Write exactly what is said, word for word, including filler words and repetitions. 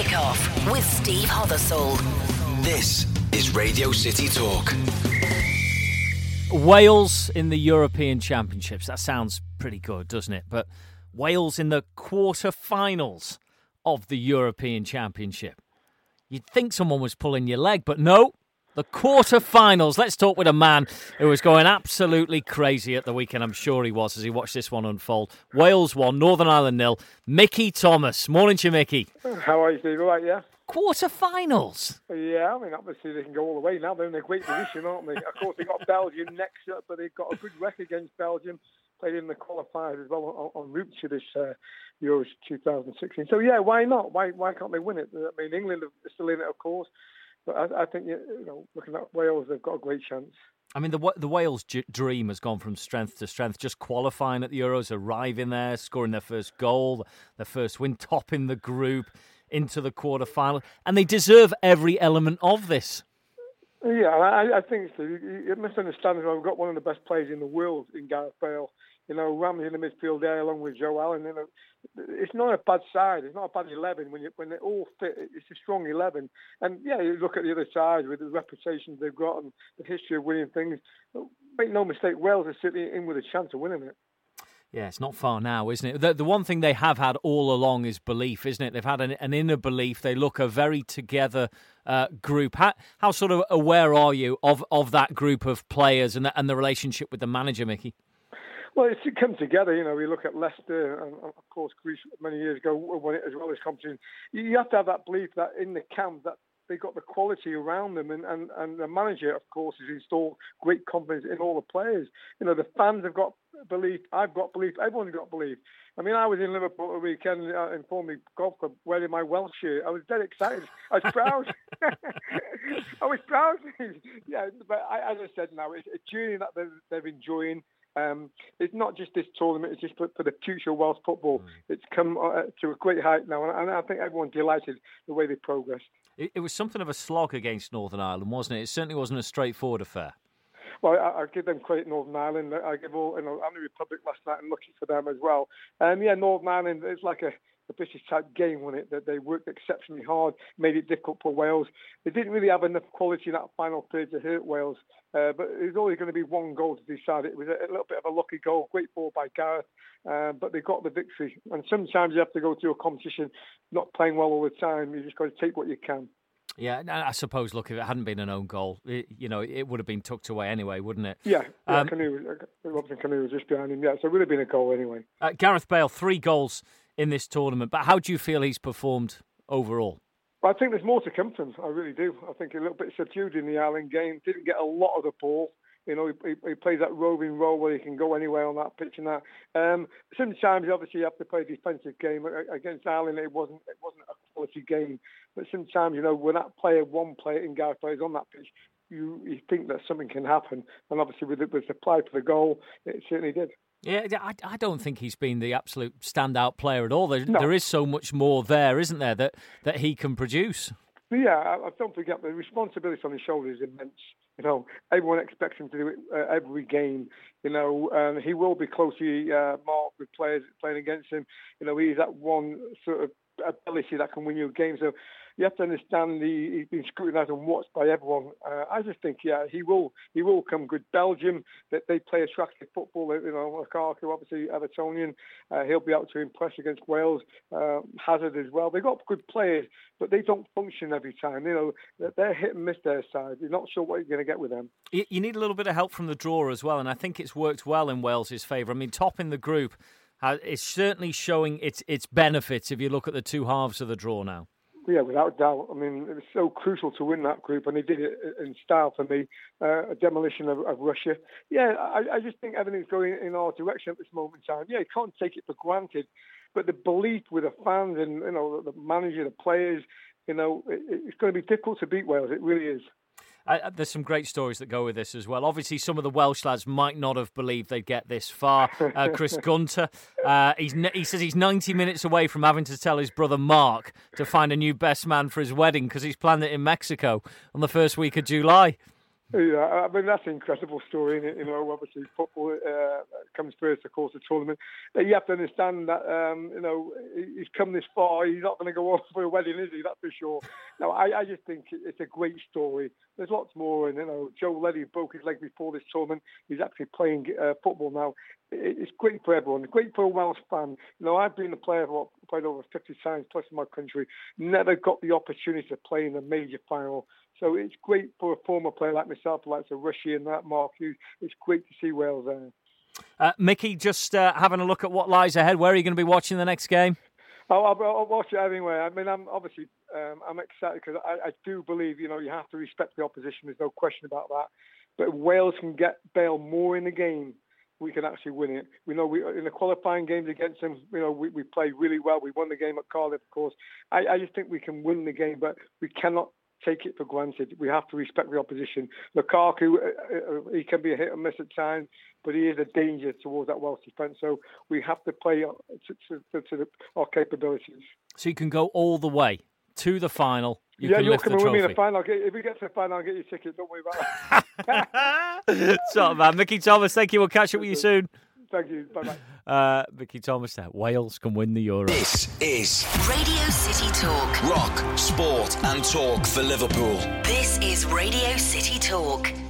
Kickoff with Steve Hothersall. This is Radio City Talk. Wales in the European Championships. That sounds pretty good, doesn't it? But Wales in the quarter-finals of the European Championship. You'd think someone was pulling your leg, but no. The quarter-finals. Let's talk with a man who was going absolutely crazy at the weekend. I'm sure he was as he watched this one unfold. Wales won, Northern Ireland nil. Mickey Thomas. Morning to you, Mickey. How are you, Steve? All right, yeah? Quarter-finals. Yeah, I mean, obviously they can go all the way now. They're in a great position, aren't they? Of course, they've got Belgium next up, but they've got a good record against Belgium. Played in the qualifiers as well on, on route to this uh, Euros twenty sixteen. So, yeah, why not? Why why can't they win it? I mean, England are still in it, of course. But I, I think, you know, looking at Wales, they've got a great chance. I mean, the the Wales g- dream has gone from strength to strength, just qualifying at the Euros, arriving there, scoring their first goal, their first win, topping the group, into the quarter-final. And they deserve every element of this. Yeah, I, I think so. You, you misunderstand as well. We've got one of the best players in the world in Gareth Bale. You know, Ramsey in the midfield there, along with Joe Allen. You know, it's not a bad side. It's not a bad eleven when you when they all fit. It's a strong eleven. And yeah, you look at the other side with the reputations they've got and the history of winning things. Make no mistake, Wales are sitting in with a chance of winning it. Yeah, it's not far now, isn't it? The, the one thing they have had all along is belief, isn't it? They've had an, an inner belief. They look a very together uh, group. How, how sort of aware are you of, of that group of players and the, and the relationship with the manager, Mickey? Well, it's come together. You know, we look at Leicester, and of course, Greece many years ago won it as well as competition. You have to have that belief that in the camp that they got the quality around them, and, and, and the manager, of course, has installed great confidence in all the players. You know, the fans have got belief. I've got belief. Everyone's got belief. I mean, I was in Liverpool a weekend uh, in Formby Golf Club wearing my Welsh shirt. I was dead excited. I was proud. I was proud. Yeah, but I, as I said, now it's a journey that they're, they're enjoying. Um, it's not just this tournament, it's just for, for the future of Welsh football. Mm. It's come uh, to a great height now, and I think everyone's delighted the way they progressed. It, it was something of a slog against Northern Ireland, wasn't it? It certainly wasn't a straightforward affair. Well, I, I give them credit, Northern Ireland. I give all, you know, I'm the Republic last night and lucky for them as well. Um, yeah, Northern Ireland, it's like a a British-type game, wasn't it? That they worked exceptionally hard, made it difficult for Wales. They didn't really have enough quality in that final third to hurt Wales, uh, but it was only going to be one goal to decide. It was a, a little bit of a lucky goal, great ball by Gareth, uh, but they got the victory. And sometimes you have to go through a competition not playing well all the time. You just got to take what you can. Yeah, I suppose, look, if it hadn't been an own goal, it, you know, it would have been tucked away anyway, wouldn't it? Yeah, yeah um, Canoe, Robson Canoe was just behind him, yeah, so it would have been a goal anyway. Uh, Gareth Bale, three goals in this tournament, but how do you feel he's performed overall? Well, I think there's more to come from him, I really do. I think a little bit subdued in the Ireland game, didn't get a lot of the ball. You know, he, he plays that roving role where he can go anywhere on that pitch and that. Um, sometimes, obviously, you have to play a defensive game. Against Ireland, it wasn't it wasn't a quality game. But sometimes, you know, when that player, one player in Gareth Bale is on that pitch, you, you think that something can happen. And obviously, with the, with the play for the goal, it certainly did. Yeah, I, I don't think he's been the absolute standout player at all. There, no. there is so much more there, isn't there, that, that he can produce. Yeah, I, I don't forget the responsibility on his shoulders is immense. You know, everyone expects him to do it uh, every game. You know, and he will be closely uh, marked with players playing against him. You know, he's that one sort of ability that can win you a game. So you have to understand the, he's been scrutinised and watched by everyone. Uh, I just think, yeah, he will he will come good. Belgium, that they play attractive football. You know, Lukaku, obviously Evertonian, uh, he'll be out to impress against Wales. Uh, Hazard as well. They've got good players, but they don't function every time. You know, they're hit and miss their side. You're not sure what you're going to get with them. You need a little bit of help from the draw as well, and I think it's worked well in Wales' favour. I mean, top in the group, it's certainly showing its its benefits if you look at the two halves of the draw now. Yeah, without doubt. I mean, it was so crucial to win that group, and they did it in style for me. Uh, a demolition of, of Russia. Yeah, I, I just think everything's going in our direction at this moment in time. Yeah, you can't take it for granted, but the belief with the fans and, you know, the manager, the players, you know, it, it's going to be difficult to beat Wales. It really is. Uh, there's some great stories that go with this as well. Obviously, some of the Welsh lads might not have believed they'd get this far. Uh, Chris Gunter, uh, he's, he says he's ninety minutes away from having to tell his brother Mark to find a new best man for his wedding because he's planned it in Mexico on the first week of July. Yeah, I mean, that's an incredible story, isn't it? You know, obviously football uh, comes first, of course, the tournament. But you have to understand that, um, you know, he's come this far. He's not going to go off for a wedding, is he? That's for sure. No, I, I just think it's a great story. There's lots more. And, you know, Joe Leddy broke his leg before this tournament. He's actually playing uh, football now. It's great for everyone. It's great for a Welsh fan. You know, I've been a player, I've played over fifty times plus in my country. Never got the opportunity to play in a major final. So it's great for a former player like myself, like a Rushy and that Mark Hughes. It's great to see Wales there. Uh, Mickey, just uh, having a look at what lies ahead. Where are you going to be watching the next game? I'll, I'll, I'll watch it anyway. I mean, I'm obviously um, I'm excited because I, I do believe, you know, you have to respect the opposition. There's no question about that. But if Wales can get Bale more in the game, we can actually win it. We know we in the qualifying games against them, you know, we, we played really well. We won the game at Cardiff, of course. I, I just think we can win the game, but we cannot take it for granted. We have to respect the opposition. Lukaku, uh, he can be a hit and miss at times, but he is a danger towards that Welsh defence. So we have to play to, to, to the, our capabilities. So you can go all the way to the final. You yeah, can you're lift coming the with trophy. me in the final. If we get to the final, I'll get you a ticket. Don't worry about it. So, man, Mickey Thomas, thank you. We'll catch up with you soon. Thank you. Bye-bye. Uh, Mickey Thomas there. Wales can win the Euro. This is Radio City Talk. Rock, sport and talk for Liverpool. This is Radio City Talk.